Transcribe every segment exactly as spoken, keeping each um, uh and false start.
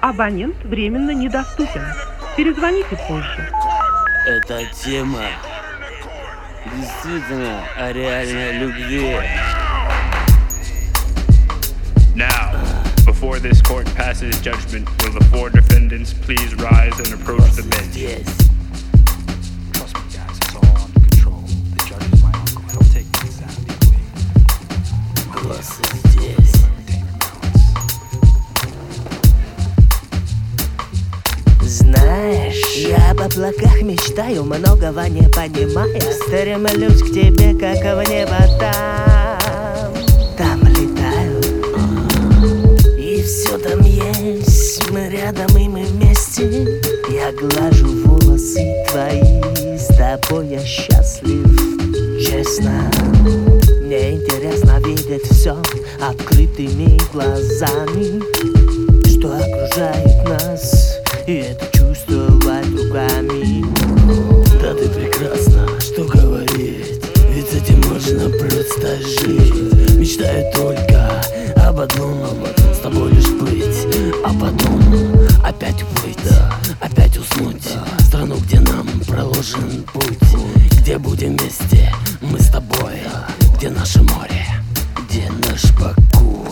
Абонент временно недоступен. Перезвоните позже. Эта тема действительно о реальной любви. Now, before this court passes judgment, will the four defendants please rise and approach the bench? Здесь. Trust me, guys, it's all under control. The judge is my uncle. He'll take things out of the way. Голосы здесь. Знаешь, я об облаках мечтаю, многого не понимая. Стремлюсь к тебе, как в небо там. Там летаю, и все там есть. Мы рядом, и мы вместе. Я глажу волосы твои, с тобой я счастлив. Честно, мне интересно видеть все открытыми глазами, что окружает нас, и это чувствовать руками. Да ты прекрасна, что говорить, ведь с этим можно просто жить. Мечтаю только об одном, с тобой лишь быть, а потом опять уплыть, опять уснуть. Страну, где нам проложен путь, где будем вместе мы с тобой, где наше море, где наш покой.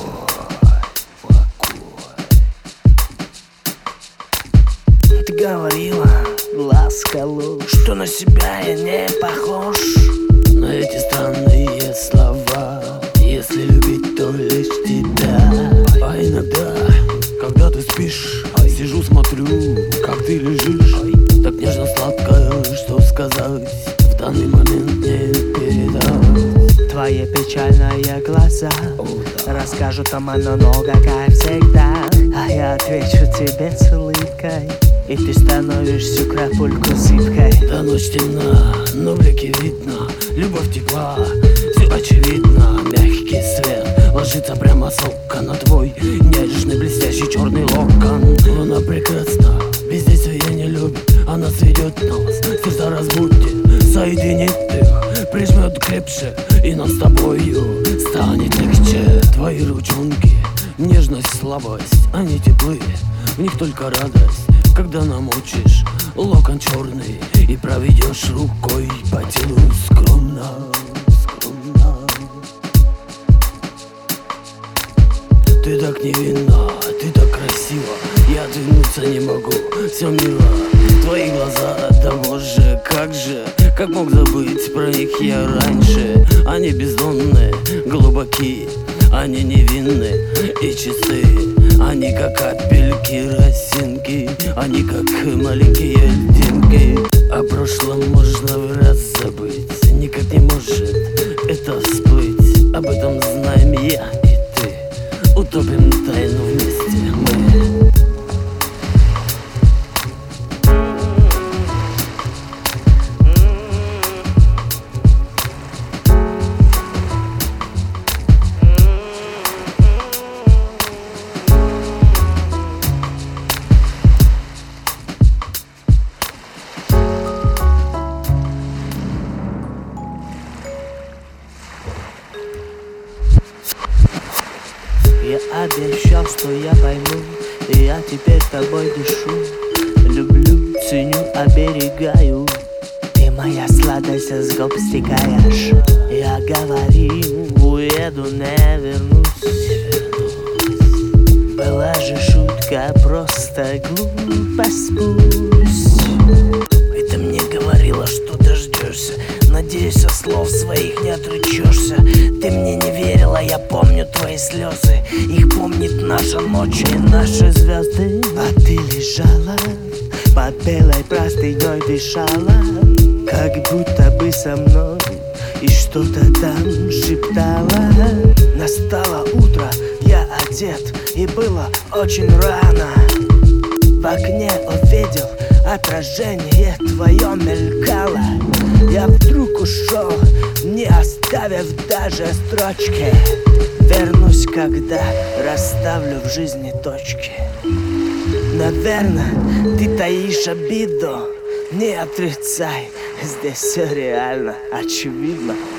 Ты говорила, ласка ложь, что на себя я не похож. На эти странные слова, если любить, то лишь тебя. А иногда, когда ты спишь, сижу, смотрю, как ты лежишь. Так нежно-сладко, что сказать, в данный момент не передать. Твои печальные глаза расскажут о много, как всегда. А я отвечу тебе с улыбкой, и ты становишься крапульку зыбкой. Да ночь темна, но в реке видно, любовь текла, все очевидно. Мягкий свет ложится прямо с ока на твой нежный блестящий черный локон. Луна прекрасна, бездействие не любит, она сведет нас, сердца разбудит, соединит их, прижмет крепче, и нам с тобою станет легче. Твои ручонки, нежность, слабость, они теплые, в них только радость. Когда намочишь локон черный и проведешь рукой по телу скромно, скромно. Ты так невинна, ты так красива, я отвернуться не могу, все мило. Твои глаза, да боже, как же, как мог забыть про них я раньше. Они бездонные, глубокие, они невинны и чистые. Они как капельки росинки, они как маленькие льдинки. О прошлом можно в раз забыть, никак не может это всплыть. Об этом знаем я и ты, утопим тайну вместе мы. Я обещал, что я пойму, и я теперь тобой дышу. Люблю, ценю, оберегаю, ты моя сладость с губ стекаешь. Я говорил, уеду, не вернусь. Была же шутка, просто глупость пусть. И ты мне говорила, что дождешься. Надеюсь, от слов своих не отречешься. Ты мне не верила, я помню твои слезы. Их помнит наша ночь и наши звезды. А ты лежала, под белой простыней дышала, как будто бы со мной, и что-то там шептала. Настало утро, я одет, и было очень рано. В окне увидел, отражение твое мелькало. Я вдруг ушел, не оставив даже строчки. Вернусь, когда расставлю в жизни точки. Наверное, ты таишь обиду, не отрицай, здесь все реально очевидно.